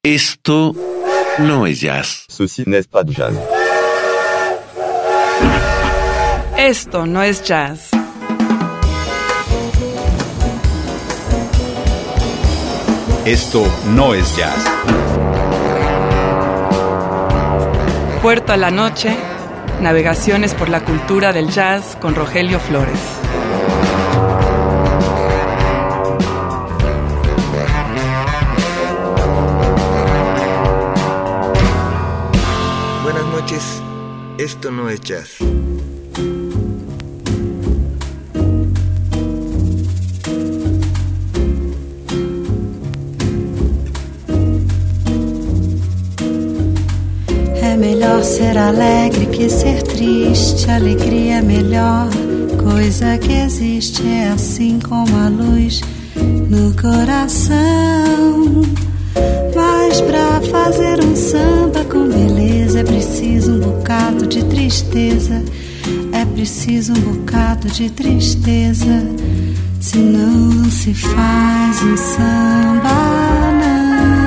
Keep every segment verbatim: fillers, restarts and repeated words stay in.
Esto no es jazz. Ceci n'est pas du jazz. Esto no es jazz. Esto no es jazz. Puerto a la Noche, navegaciones por la cultura del jazz con Rogelio Flores. Buenas noches, esto no es jazz. É melhor ser alegre que ser triste. Alegria é melhor coisa que existe. É assim como a luz no coração. Mas pra fazer um samba com beleza é preciso um bocado de tristeza. É preciso um bocado de tristeza. Senão não se faz um samba, não.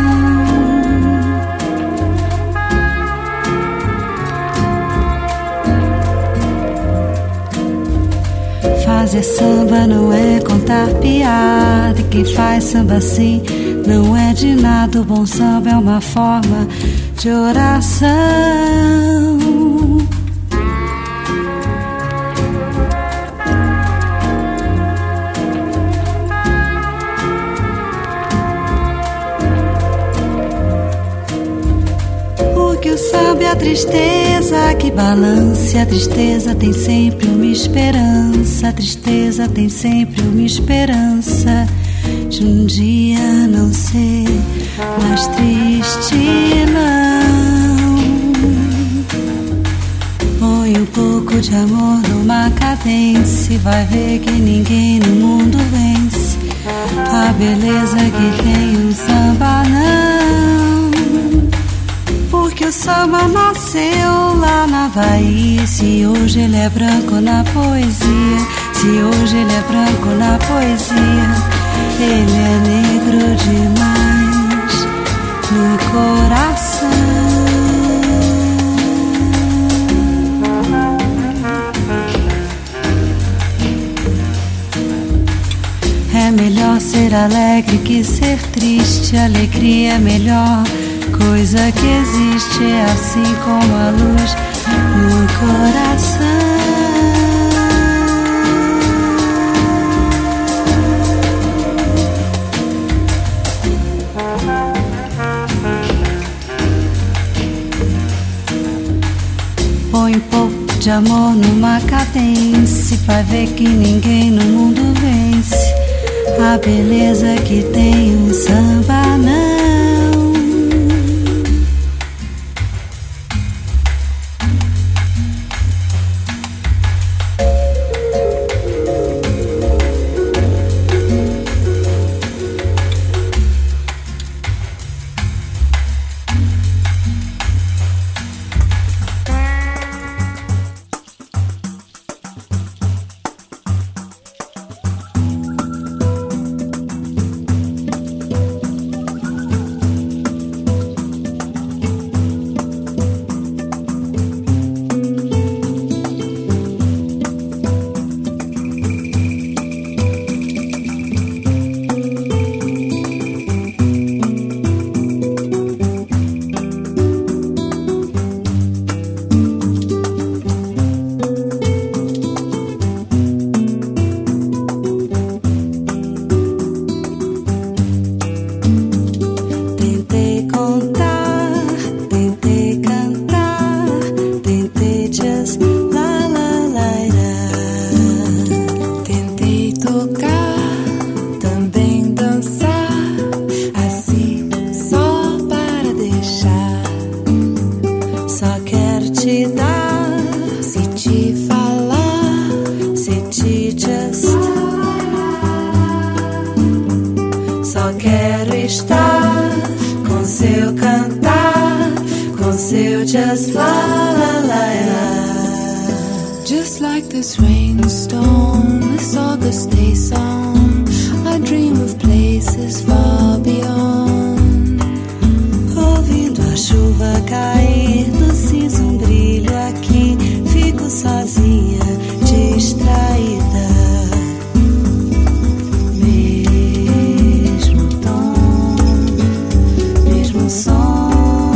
Fazer samba não é contar piada. E quem faz samba assim não é de nada. O bom samba é uma forma de oração. Porque o samba é a tristeza que balança. A tristeza tem sempre uma esperança. A tristeza tem sempre uma esperança de um dia não ser mais triste, não. Põe um pouco de amor numa cadência e vai ver que ninguém no mundo vence a beleza que tem um samba, não. Porque o samba nasceu lá na Bahia. Se hoje ele é branco na poesia, se hoje ele é branco na poesia, ele é negro demais no coração. É melhor ser alegre que ser triste. Alegria é melhor coisa que existe. É assim como a luz no coração. Põe um pouco de amor numa cadência e vai ver que ninguém no mundo vence a beleza que tem um samba, não. Just like this rainstorm, this August day song, I dream of places far beyond. chuva cair do cinza um brilho aqui, fico sozinha, distraída. Mesmo tom, mesmo som,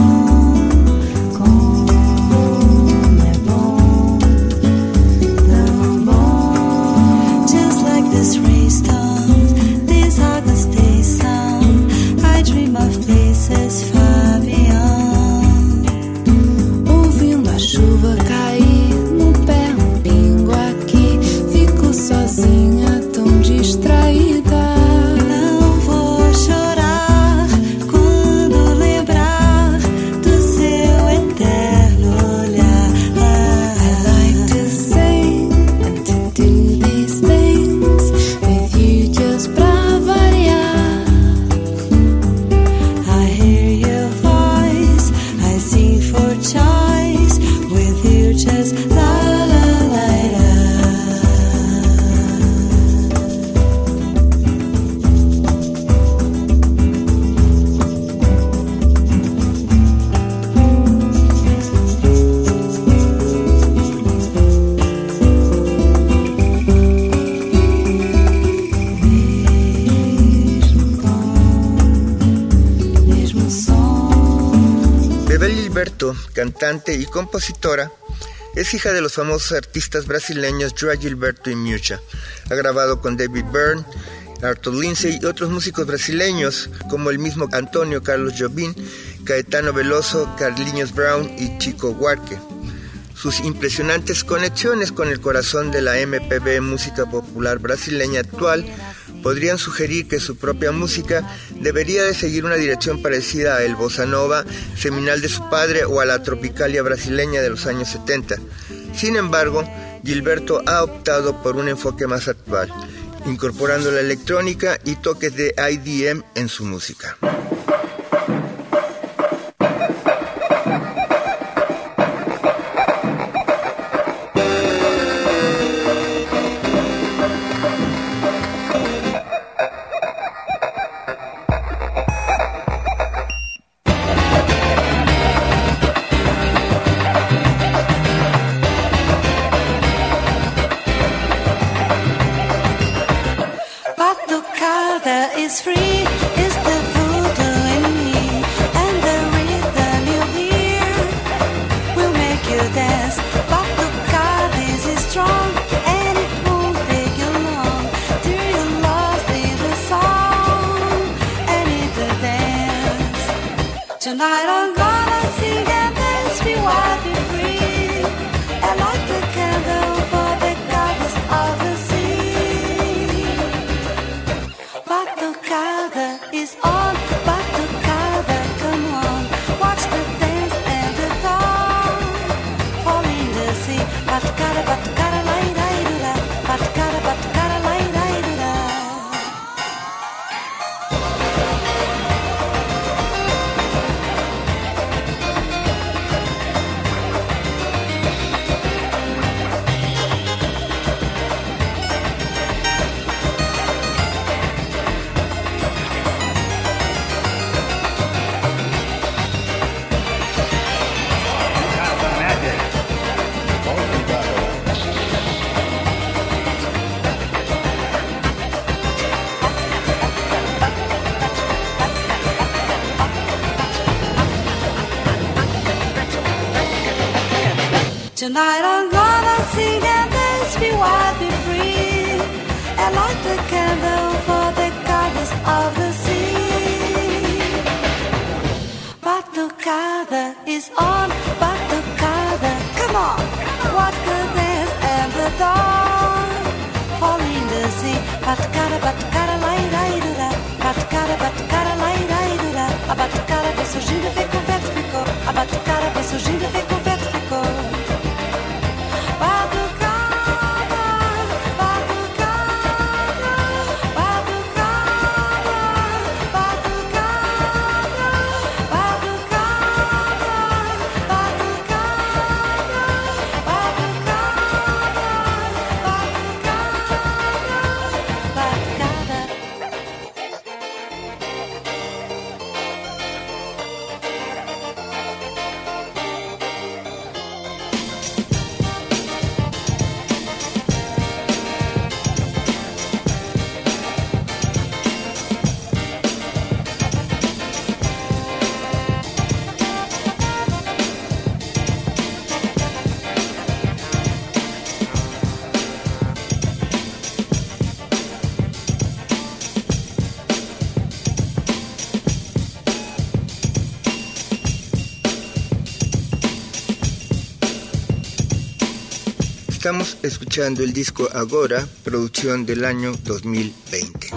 como é bom, tão bom. Just like this rainstorm, this August day sound, I dream of places far beyond. Ouvindo a chuva cair no pé, um pingo aqui, fico sozinha, tão distraída. Não vou chorar quando lembrar do seu eterno olhar. I like to sing and to do these things with you just pra variar. I hear your voice, I sing for choice, with you just la la la la. Mesmo tom, mesmo som. Bebel Gilberto, cantante y compositora, es hija de los famosos artistas brasileños Joao Gilberto y Mucha. Ha grabado con David Byrne, Arthur Lindsay y otros músicos brasileños como el mismo Antonio Carlos Jobim, Caetano Veloso, Carlinhos Brown y Chico Buarque. Sus impresionantes conexiones con el corazón de la M P B, música popular brasileña actual, podrían sugerir que su propia música debería de seguir una dirección parecida a el bossa nova seminal de su padre o a la tropicalia brasileña de los años setenta. Sin embargo, Gilberto ha optado por un enfoque más actual, incorporando la electrónica y toques de I D M en su música. Batucada is free, is the voodoo in me, and the rhythm you hear will make you dance. Batucada is strong, and it won't take you long till you lost in the song and in the dance. Tonight I'm gonna sing and dance, be wild, be free, and light the candle for the goddess of the sea. Batucada is on, batucada, come on, watch the dance and the dawn, fall in the sea. Batucada, batucada, lai, lai, do, da. Batucada, batucada, lai, lai, do, da. Tonight I'm gonna sing and dance, be wild, be free, and light the candle for the goddess of the sea. Batucada is on, batucada, come on, watch the dance and the dawn, fall in the sea. Batucada, batucada, lai, lai, do, da. Batucada, batucada, lai, lai, do, da. A batucada vem surgindo e vem com vento, ficou. A batucada vem surgindo e vem com vento, ficou. Estamos escuchando el disco Agora, producción del año dos mil veinte.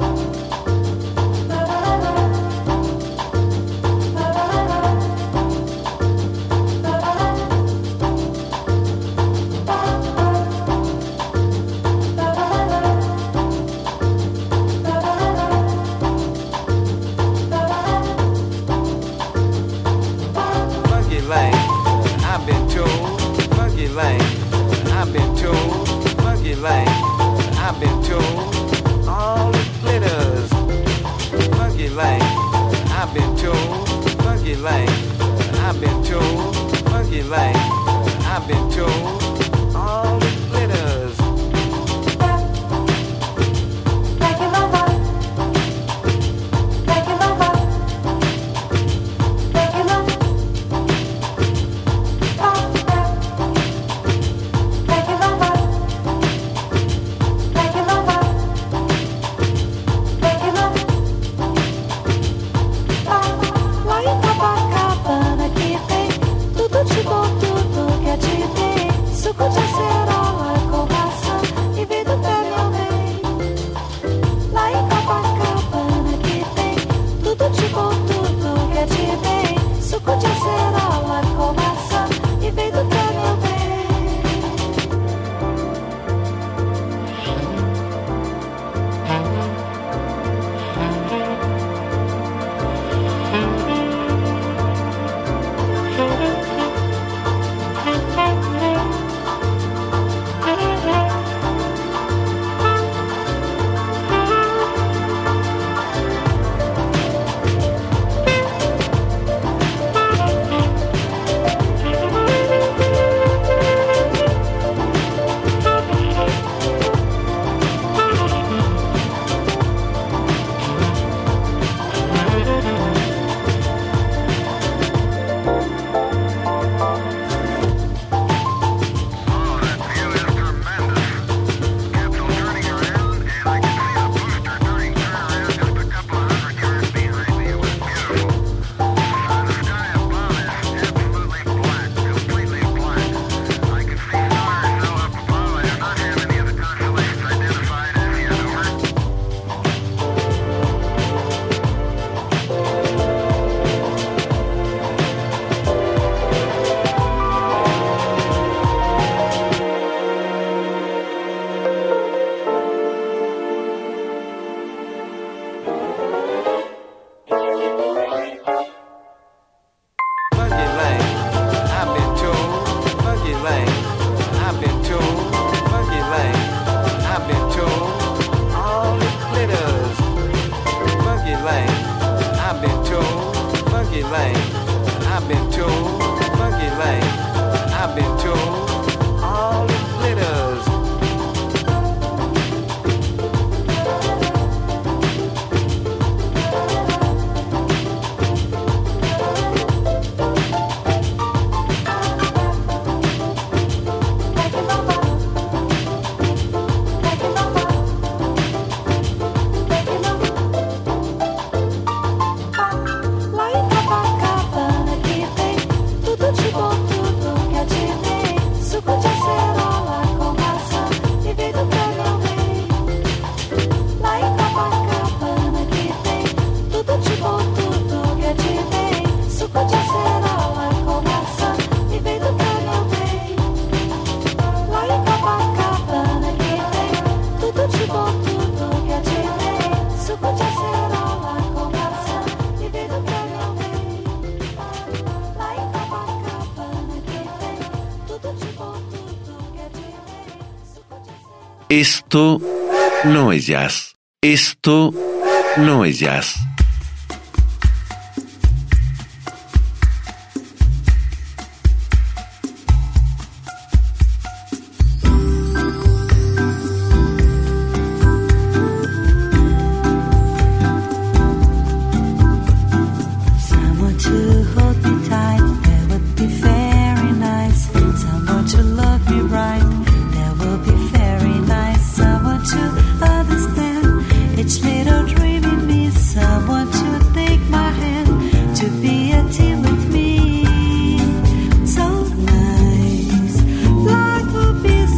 Esto no es jazz. Esto no es jazz. Life will be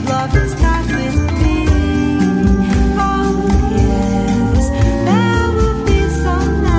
love is not with me. Oh yes, that would be so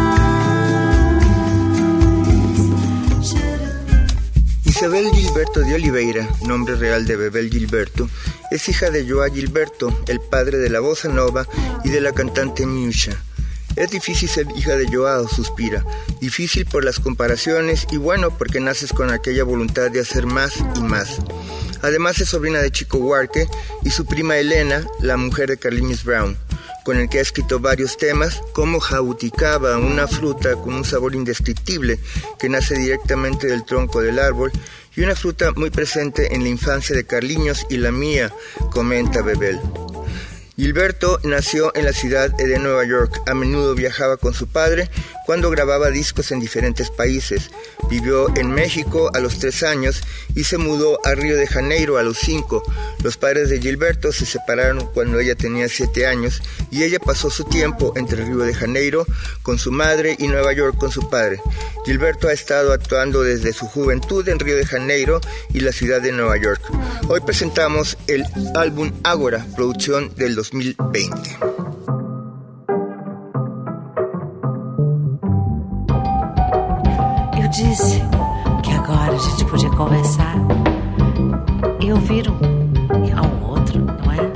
nice. Should it be? Isabel Gilberto de Oliveira, nombre real de Bebel Gilberto, es hija de Joao Gilberto, el padre de la bossa nova y de la cantante Miúcha. Es difícil ser hija de Joao, suspira. Difícil por las comparaciones y bueno, porque naces con aquella voluntad de hacer más y más. Además es sobrina de Chico Buarque y su prima Elena, la mujer de Carlinhos Brown, con el que ha escrito varios temas, como Jabuticaba, una fruta con un sabor indescriptible que nace directamente del tronco del árbol y una fruta muy presente en la infancia de Carlinhos y la mía, comenta Bebel. Gilberto nació en la ciudad de Nueva York. A menudo viajaba con su padre cuando grababa discos en diferentes países. Vivió en México a los tres años y se mudó a Río de Janeiro a los cinco. Los padres de Gilberto se separaron cuando ella tenía siete años y ella pasó su tiempo entre Río de Janeiro con su madre y Nueva York con su padre. Gilberto ha estado actuando desde su juventud en Río de Janeiro y la ciudad de Nueva York. Hoy presentamos el álbum Ágora, producción del dos mil veinte. Eu disse que agora a gente podia conversar e ouvir um ao outro, não é?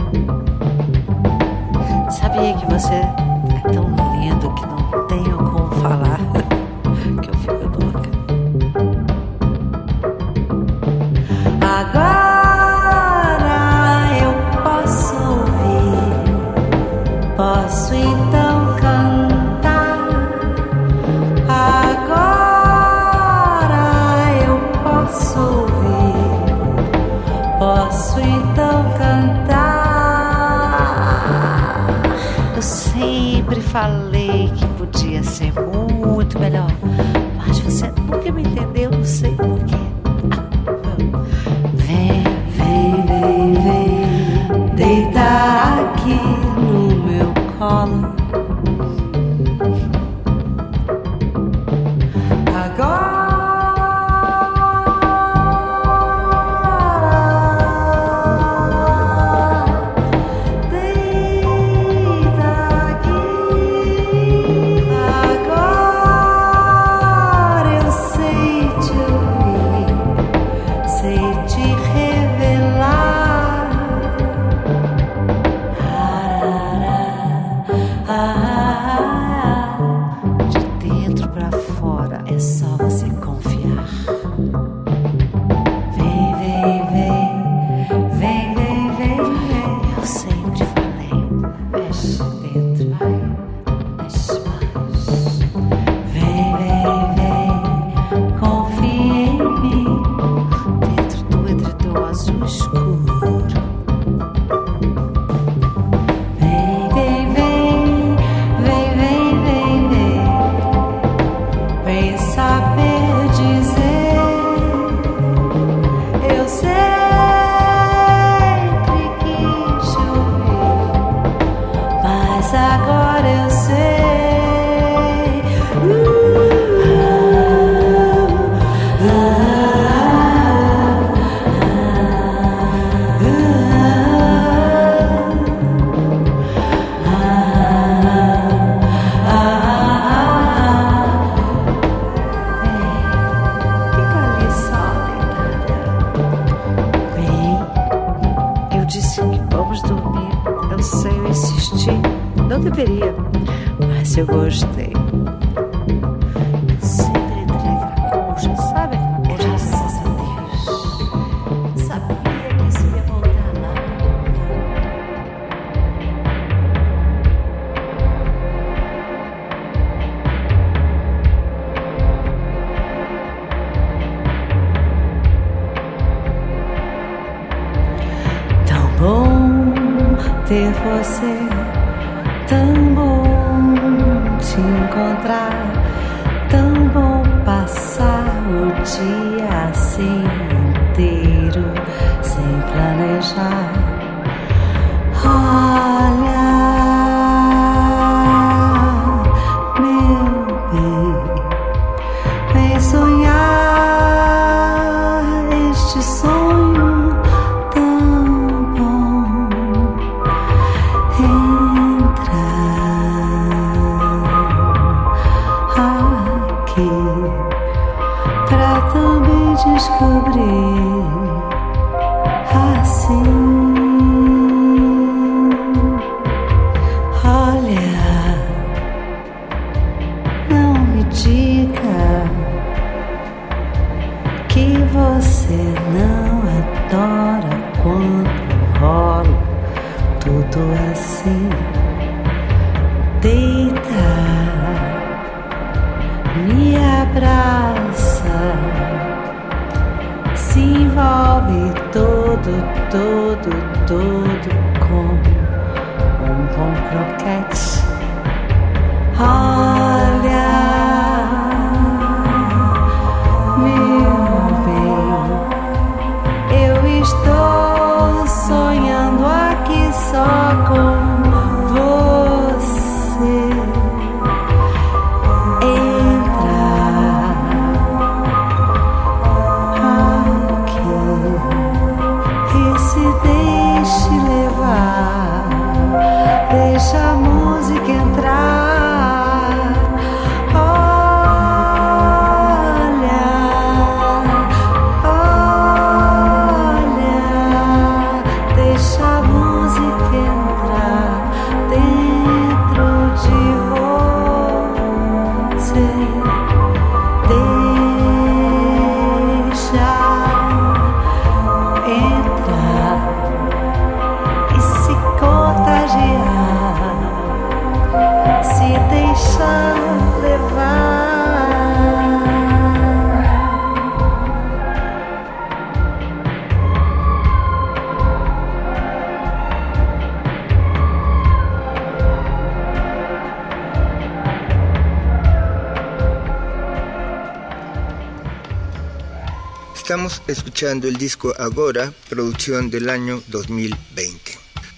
Sabia que você é tão lindo que não tenho como falar, que eu fico louca. Agora eu posso ouvir, posso então cantar. Agora eu posso ouvir, posso então cantar. Eu sempre falei que podia ser muito melhor, mas você nunca me entendeu, não sei porquê. Vem, vem, vem, vem deitar aqui no meu colo. Eu gostei. Eu sempre entrei aquela coxa, sabe aquela coxa? Graças a Deus. Sabia que isso ia voltar lá. Tão bom ter você, tão bom te encontrar, tão bom passar o dia assim inteiro sem planejar. Olha, meu bem, vem sonhar este sonho tão bom. assim, deita, me abraça, se envolve todo, todo, todo com um bom croquete. Olha, meu bem, eu estou sonhando aqui só com você. Entra aqui e se deixe levar, deixa a música entrar. Estamos escuchando el disco Agora, producción del año dos mil veinte.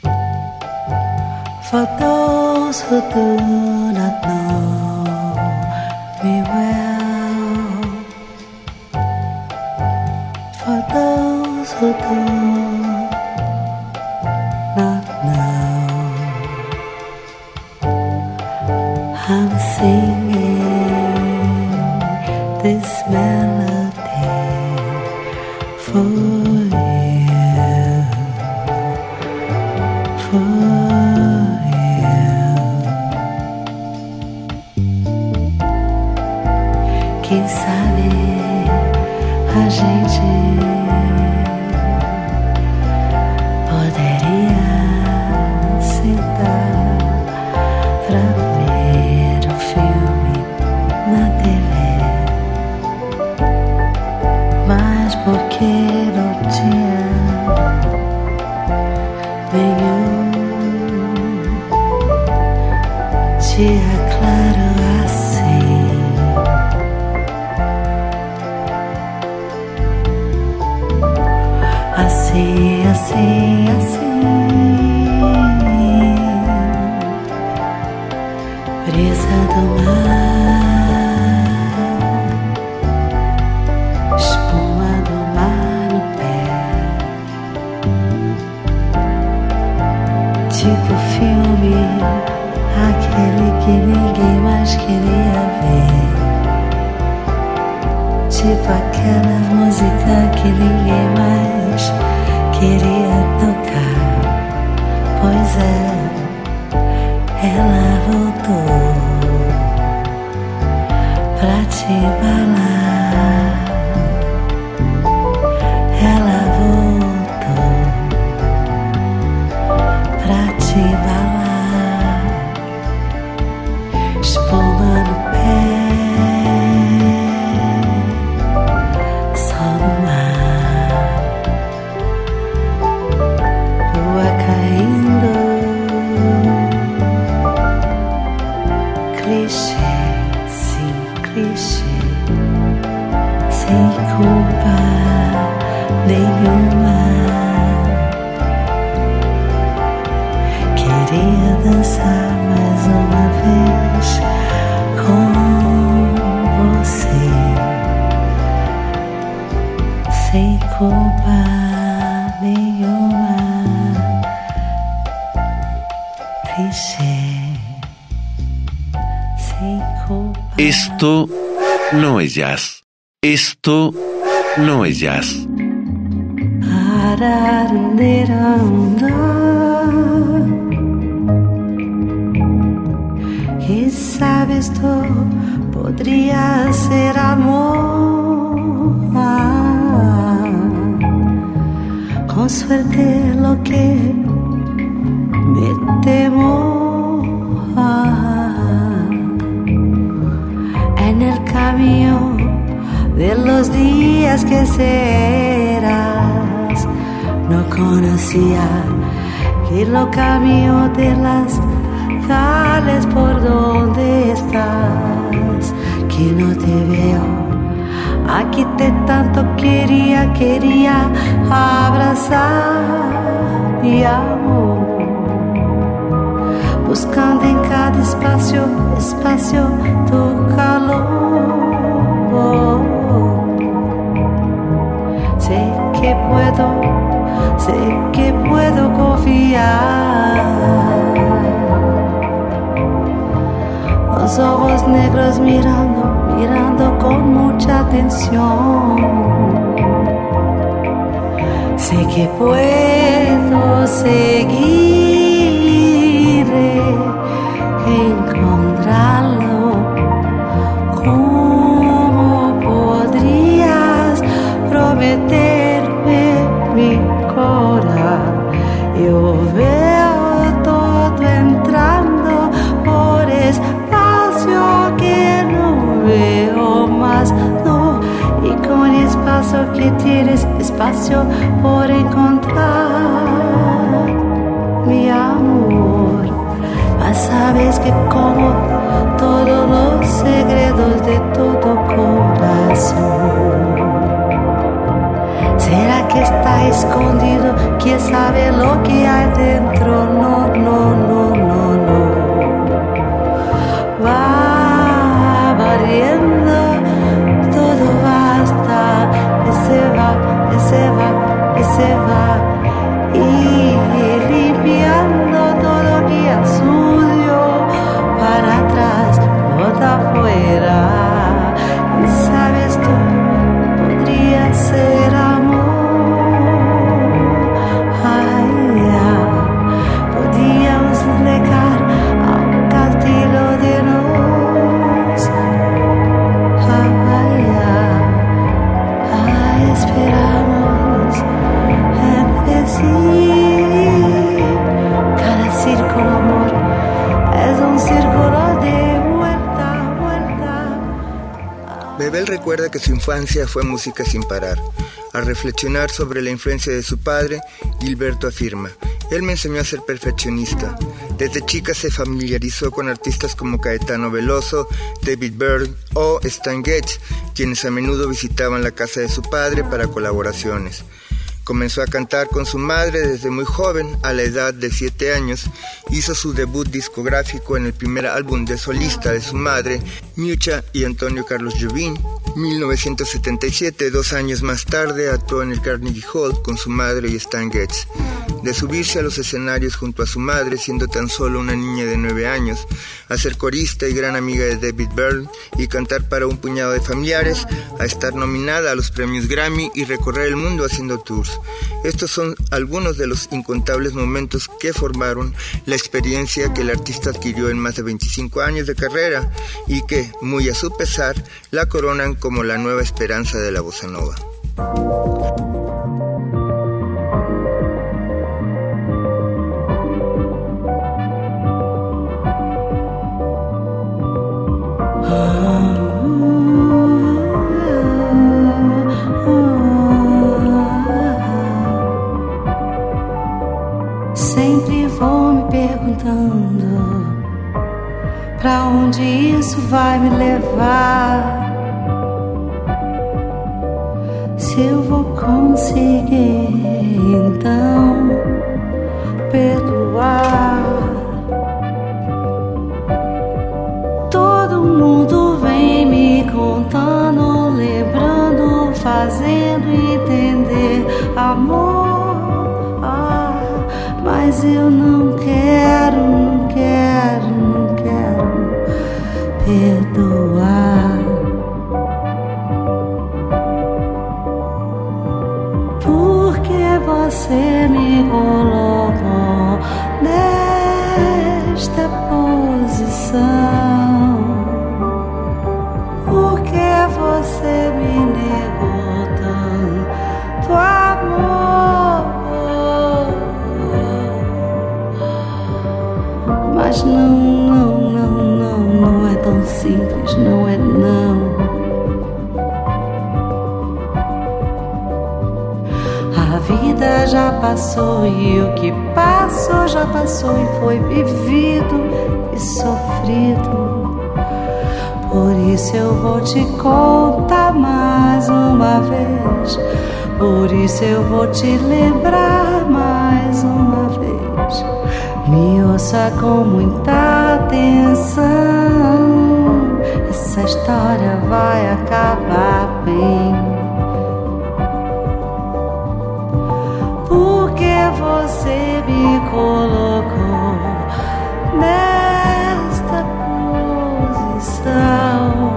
For those who do not know me well, for those who do not know, I'm singing this melody for you, for quem sabe a gente poderia sentar pra ver o filme na T V, mas porque não tinha nenhum dia claro assim. Assim, assim, assim, brisa do mar, espuma do mar no pé, tipo filme, aquele que ninguém mais queria ver, tipo aquela música que ninguém mais queria tocar. Pois é, ela voltou pra te embalar. Ela voltou pra te embalar. Espuma no pé, só no mar, lua caindo, clichê, sim, clichê, sem culpa nenhuma. Queria dançar mais uma vez com você, sem culpa nenhuma. Clichê, sem culpa. Esto no es jazz. Esto no es jazz. Y sabes tú, podría ser amor. Ah, con suerte lo que me temo. En el camino de los días que serás, no conocía que lo camino de las calles por donde estás, que no te veo. Aquí te tanto quería, quería abrazar mi amor, buscando en cada espacio, espacio tu calor. Sé que puedo, sé que puedo confiar. Los ojos negros mirando, mirando con mucha atención. Sé que puedo seguir, encontrarlo. ¿Cómo podrías prometerme mi corazón? Yo veo todo entrando por espacio que no veo más, no. Y con espacio que tienes, espacio por encontrar mi amor. Mas sabes que como todos los secretos de todo corazón, ¿será que está escondido? ¿Quién sabe lo que hay dentro? No, no, no, no, no. Va variando, todo basta, ese va, ese va, ese va. Y limpiando todo que es sucio para atrás, bota afuera. Y sabes tú, podría ser amor. Ay, ya. Podíamos llegar a un castillo de nos. Ay, ya. Ay, esperamos entre sí. Cada círculo, amor, es un círculo de vuelta, vuelta. Bebel recuerda que su infancia fue música sin parar. Al reflexionar sobre la influencia de su padre, Gilberto afirma: él me enseñó a ser perfeccionista. Desde chica se familiarizó con artistas como Caetano Veloso, David Byrne o Stan Getz, quienes a menudo visitaban la casa de su padre para colaboraciones. Comenzó a cantar con su madre desde muy joven, a la edad de siete años. Hizo su debut discográfico en el primer álbum de solista de su madre, Miucha y Antonio Carlos Jobim. mil novecientos setenta y siete, dos años más tarde, actuó en el Carnegie Hall con su madre y Stan Getz. De subirse a los escenarios junto a su madre, siendo tan solo una niña de nueve años, a ser corista y gran amiga de David Byrne y cantar para un puñado de familiares, a estar nominada a los premios Grammy y recorrer el mundo haciendo tours. Estos son algunos de los incontables momentos que formaron la experiencia que el artista adquirió en más de veinticinco años de carrera y que, muy a su pesar, la coronan como la nueva esperanza de la bossa nova. Sempre vou me perguntando pra onde isso vai me levar. Se eu vou conseguir então perdoar. Todo mundo vem me contando, lembrando, fazendo entender amor. Ah, mas eu não quero, não quero, não quero perdoar. Porque você me colocou nesta posição. Porque você me negou tanto amor. não, não, não, não, não é tão simples, não é não. A vida já passou e o que passou já passou e foi vivido e sofrido. Por isso eu vou te contar mais uma vez. Por isso eu vou te lembrar mais uma vez. Me ouça com muita atenção. Essa história vai acabar bem. Porque você me colocou nesta posição.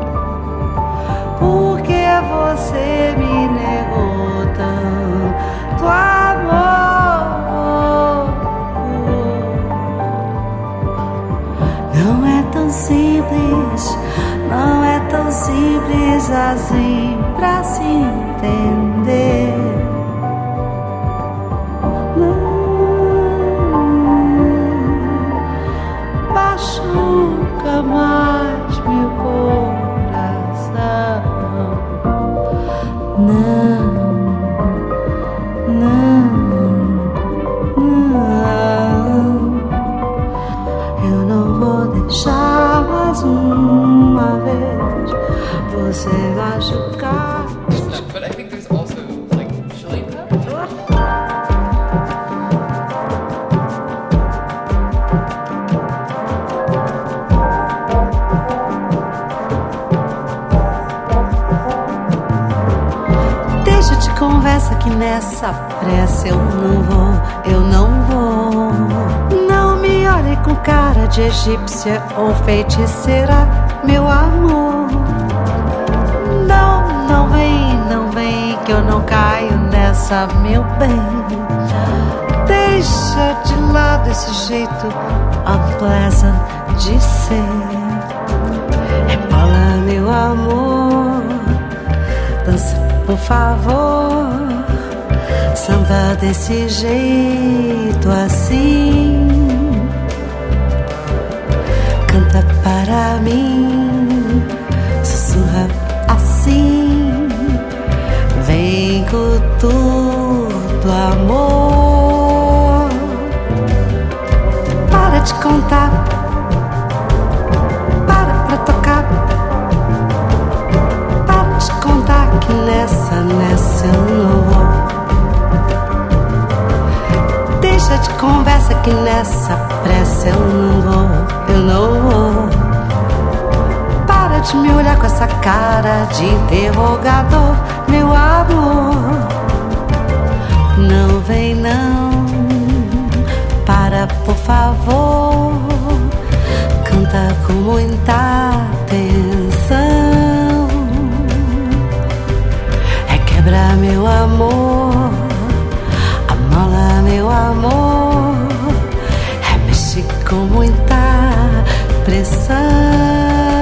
Porque você me negou tanto amor. Não é tão simples, não é tão simples assim pra se entender. Machuca mais meu coração. Não, não, não. Eu não vou deixar mais uma vez você machucar. But I think there's also like chili peppers. Conversa que nessa pressa eu não vou, eu não vou. Não me olhe com cara de egípcia ou feiticeira, meu amor. Não, não vem, não vem que eu não caio nessa, meu bem. Deixa de lado esse jeito unpleasant de ser. Rebola, meu amor, dança por favor, samba desse jeito assim. Canta para mim, sussurra assim. Vem com tudo, amor. Para de contar, para pra tocar. Para de contar que nessa, nessa eu não vou. Deixa de conversa que nessa pressa eu não vou, eu não vou. Para de me olhar com essa cara de interrogador, meu amor. Não vem não, para por favor. Canta com muita atenção. É quebrar meu amor, amola meu amor. É mexer com muita pressão.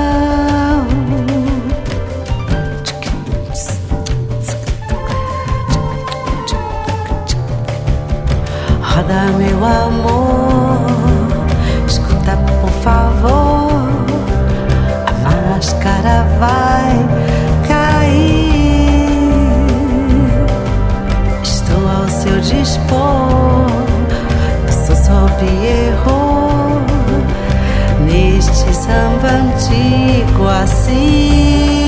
Roda meu amor, escuta por favor. A máscara vai cair. Estou ao seu dispor. Sou só errou neste samba antigo assim.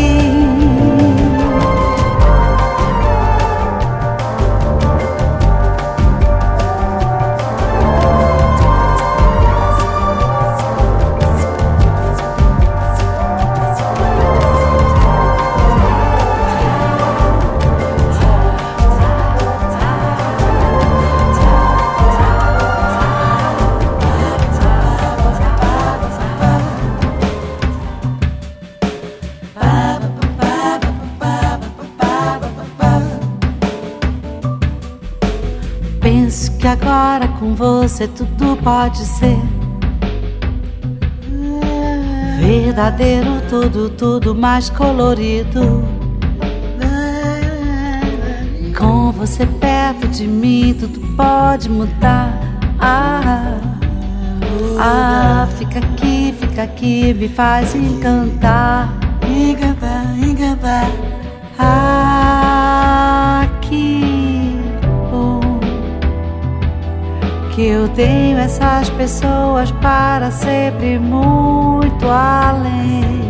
Penso que agora com você tudo pode ser verdadeiro, tudo, tudo mais colorido. Com você perto de mim tudo pode mudar. Ah, Ah, fica aqui, fica aqui, me faz encantar. Encantar, encantar. Ah, que bom que eu tenho essas pessoas para sempre muito além.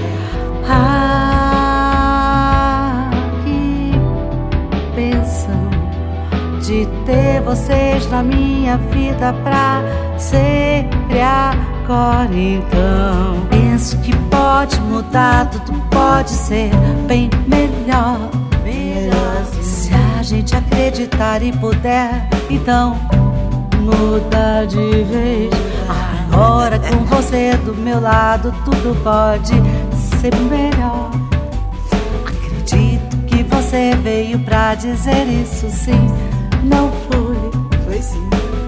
Ah, que bênção de ter vocês na minha vida pra sempre agora. Então penso que pode mudar, tudo pode ser bem melhor, melhor. Se a gente acreditar e puder, então muda de vez. Agora com você do meu lado, tudo pode ser melhor. Acredito que você veio pra dizer isso, sim. Não foi, foi sim.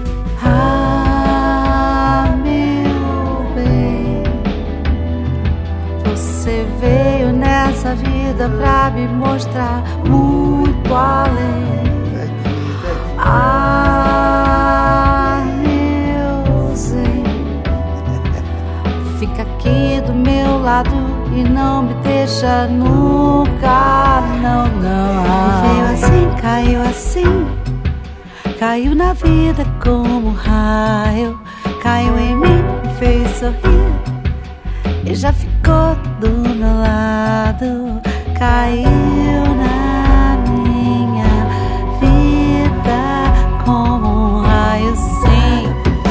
Ah, meu bem, você veio nessa vida pra me mostrar muito além. Ah, meu zen, fica aqui do meu lado e não me deixa nunca, não, não. Ah, veio assim, caiu assim, caiu na vida como um raio, caiu em mim, me fez sorrir e já ficou do meu lado. Caiu na minha vida como um raio, sim.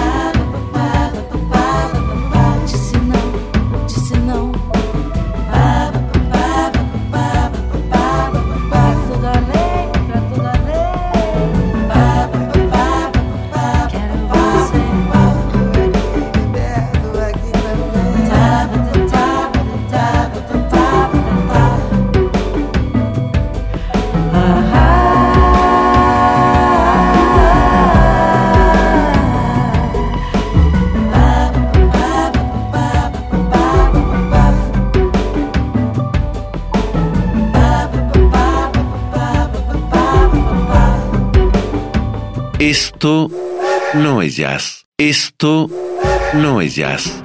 Disse não, disse não. Pra tudo além, pra tudo além. Quero você. Esto no es jazz. Esto no es jazz.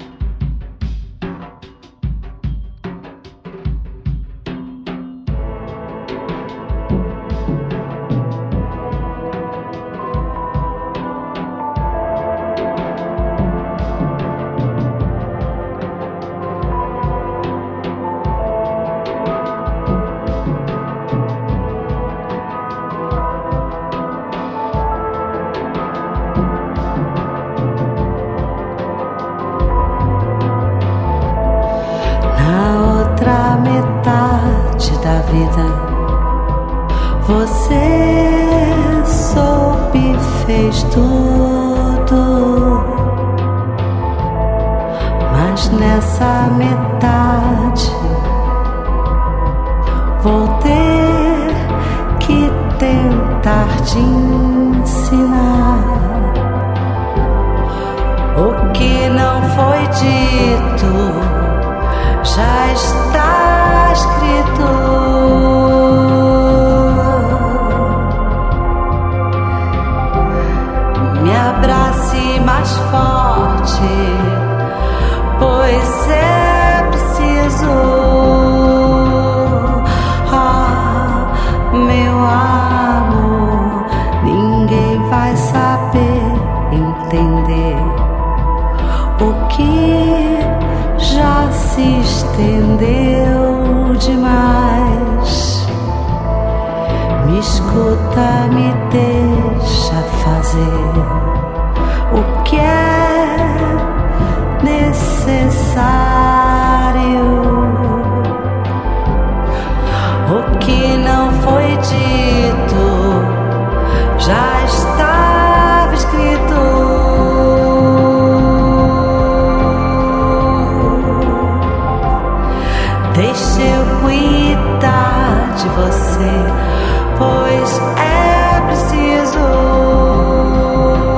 Você soube, fez tudo, mas nessa metade vou ter que tentar te ensinar o que não foi dito, já está escrito. Me abrace mais forte, pois é preciso. Ah, meu amor, ninguém vai saber entender o que já se estendeu demais. Me escuta, me deixa fazer o que é necessário, o que não foi dito já estava escrito. Deixa eu cuidar de você, pois é preciso.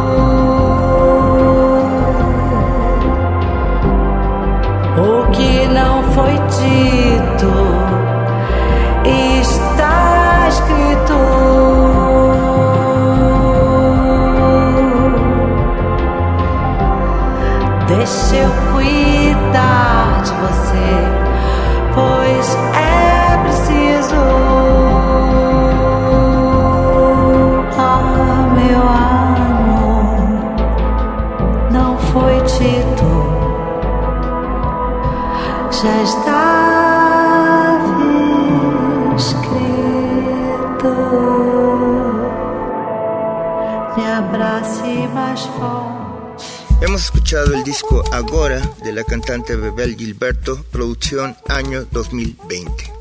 deixe eu cuidar de você, pois é preciso. Ah, meu amor, não foi dito, já estava escrito. Me abrace mais forte. Hemos escuchado el disco Agora de la cantante Bebel Gilberto, producción año dos mil veinte.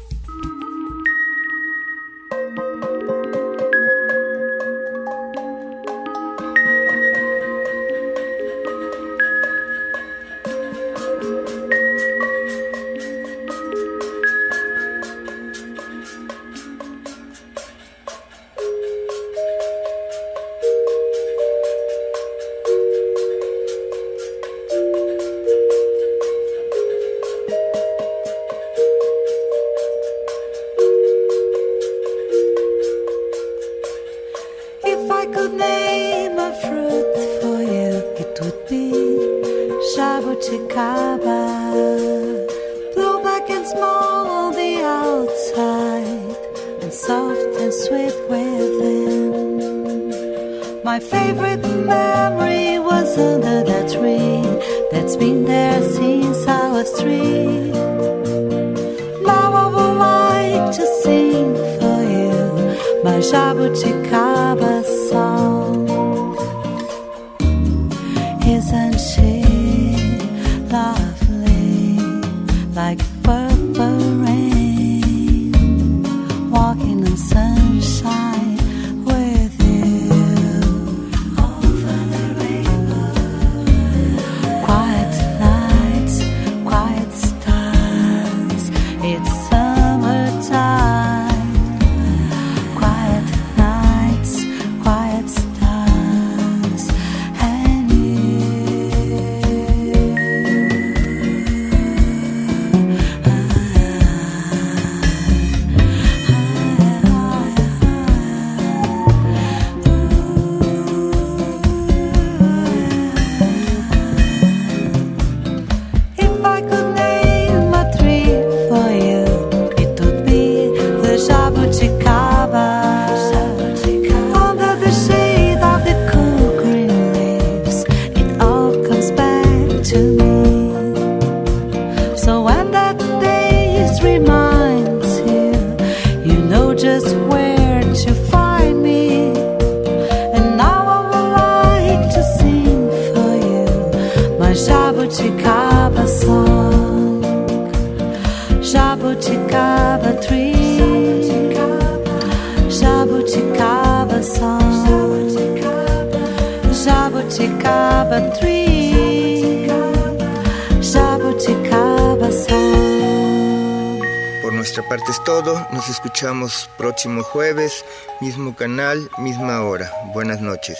Por nuestra parte es todo. Nos escuchamos próximo jueves, mismo canal, misma hora. Buenas noches.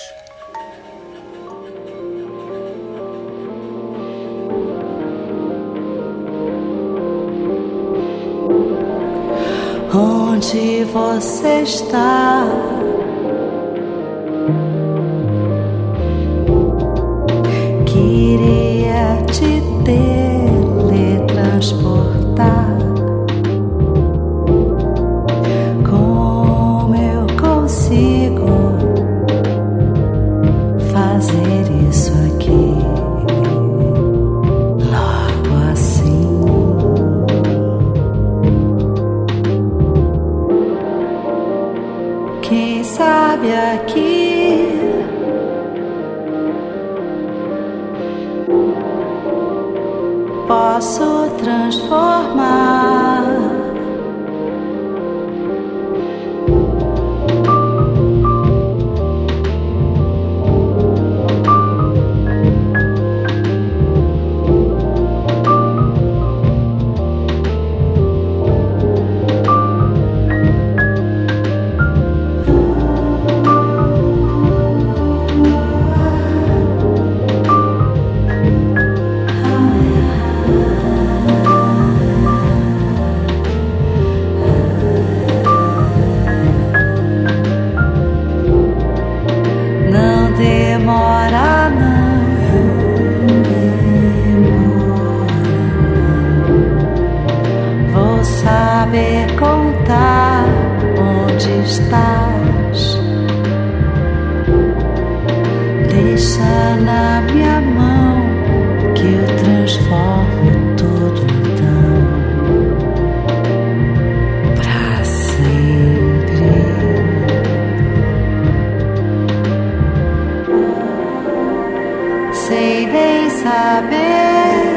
Onde você está? Queria te teletransportar. Como eu consigo fazer isso aqui? Logo assim. Quem sabe aqui posso transformar demora não. Deixa na minha mão que eu transformo tudo então pra sempre. Sem nem saber,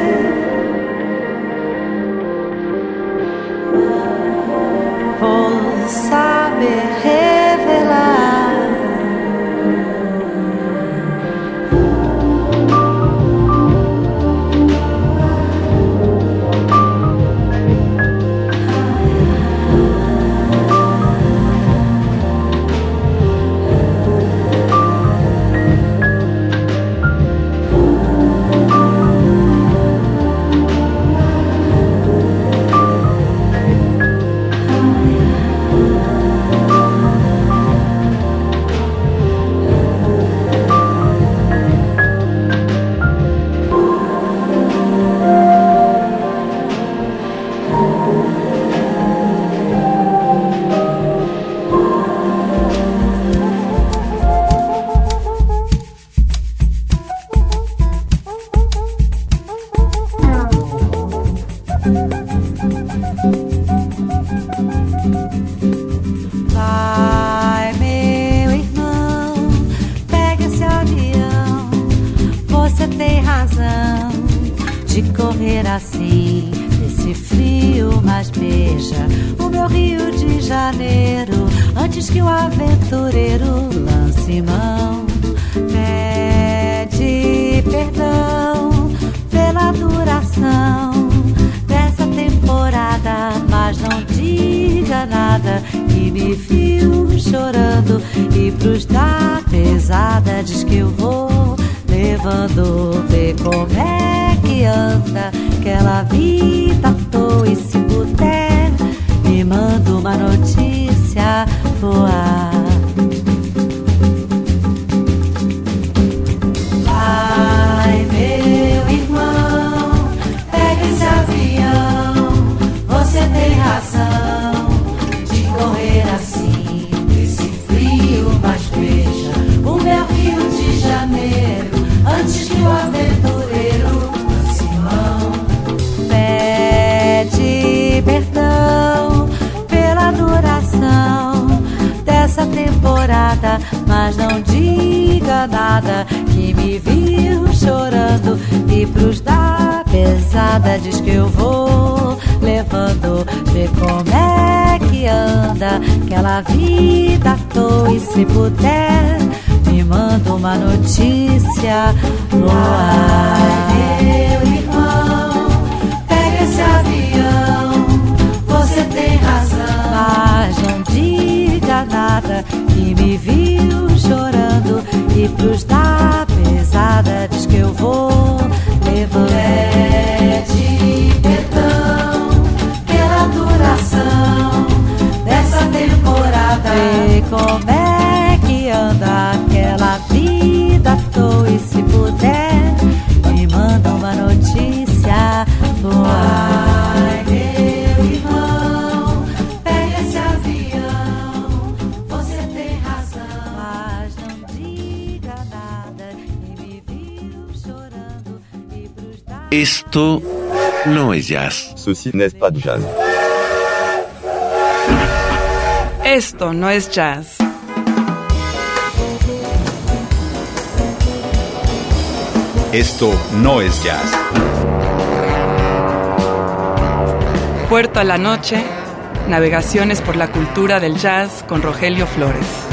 vou saber revelar. Vai, meu irmão, pega esse avião. Você tem razão de correr assim nesse frio, mas beija o meu Rio de Janeiro antes que o aventureiro lance mão. Pede perdão pela duração dessa temporada, mas não diga nada que me viu chorando. E pros da pesada diz que eu vou levando. Vê como é que anda aquela vida à toa. E se puder me manda uma notícia boa. Ai, meu irmão, pega esse avião. Você tem razão de correr assim nesse frio, mas veja o meu Rio de Janeiro antes que o aventureiro lance mão. Pede perdão pela duração dessa temporada, mas não diga nada que me viu chorando. E pros da pesada diz que eu vou levando. Vê como é que anda aquela vida à toa. E se puder me manda uma notícia boa. Meu irmão, pega esse avião. Você tem razão, mas não diga nada que me viu chorando. E pros da pesada diz que eu vou levando. Pede perdão pela duração dessa temporada. Vê como é que anda aquela vida à toa. E se puder me manda uma notícia boa. Ai, meu irmão, pega esse avião. Você tem razão, mas não diga nada que me viu chorando. E pros da... Esto no es jazz. Ceci n'est pas de jazz. Esto no es jazz. Esto no es jazz. Puerto a la noche, navegaciones por la cultura del jazz con Rogelio Flores.